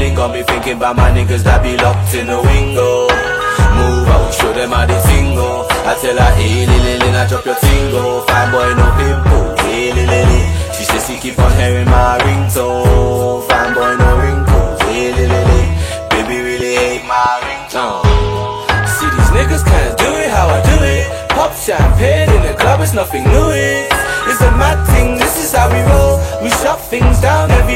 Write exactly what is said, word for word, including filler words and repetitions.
feeling got me thinking about my niggas that be locked in the window. Move out, show them how they tingle. I tell her, hey, lily, lily, I drop your tingle. Fine boy, no pimple, hey, lily, lily. She says she keep on hearing my ringtone. Fine boy, no wrinkles, hey, lily, lily. Baby really hate my ringtone. See, these niggas can't do it how I do it. Pop champagne in the club, it's nothing new, it. It's a mad thing, this is how we roll. We shut things down every